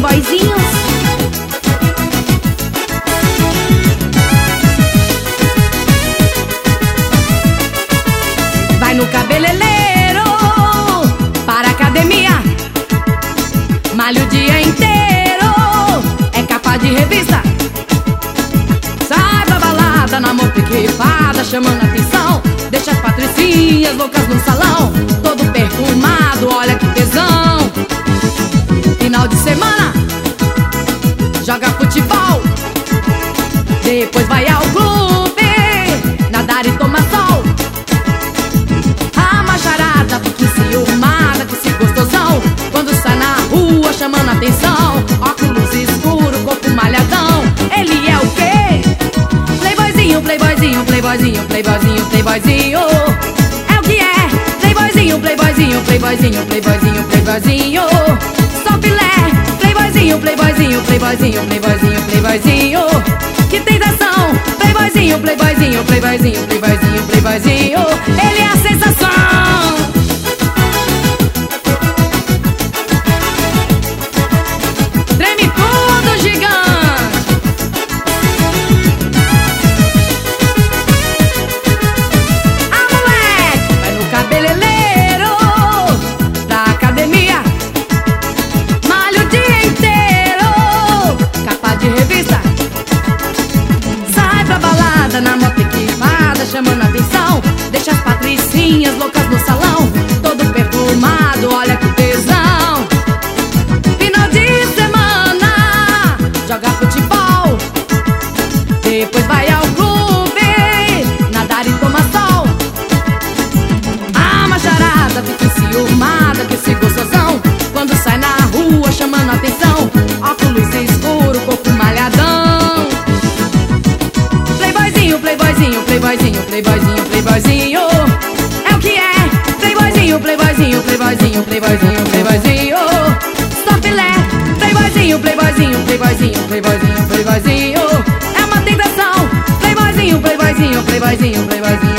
playboyzinhos. Vai no cabeleireiro, para a academia, malha o dia inteiro, é capa de revista. Sai pra balada na moto equipada, chamando atenção, deixa as patricinhas loucas no salão, todo perfumado, olha que tesão. Final de semana, joga futebol, depois vai ao clube, nadar e tomar sol. A macharada fica enciumada com esse gostosão, quando sai na rua chamando atenção, óculos escuro, corpo malhadão. Ele é o quê? Playboyzinho, playboyzinho, playboyzinho, playboyzinho, playboyzinho. É o que é? Playboyzinho, playboyzinho, playboyzinho, playboyzinho, playboyzinho. Só filé, playboyzinho, playboyzinho, playboyzinho, playboyzinho, playboyzinho. Que tentação, playboyzinho, playboyzinho, playboyzinho, playboyzinho, playboyzinho. Ele é a sensação. Treme tudo, gigante. Ah, moleque, vai no cabeleireiro, da academia, malha o dia inteiro, capa de revista. Sai pra balada na moto equipada, chamando atenção, deixa as patricinhas loucas no salão, todo perfumado, olha que tesão. Final de semana, joga futebol, depois vai ao clube, nadar e tomar sol. A macharada fica enciumada com esse gostosão, quando sai na rua chamando atenção, óculos escuro, corpo malhadão. Playboyzinho, playboyzinho, playboyzinho, playboyzinho, playboyzinho. É o que é? Playboyzinho, playboyzinho, playboyzinho, playboyzinho, playboyzinho. Só filé, playboyzinho, playboyzinho, playboyzinho, playboyzinho, playboyzinho. É uma tentação, playboyzinho, playboyzinho, playboyzinho, playboyzinho.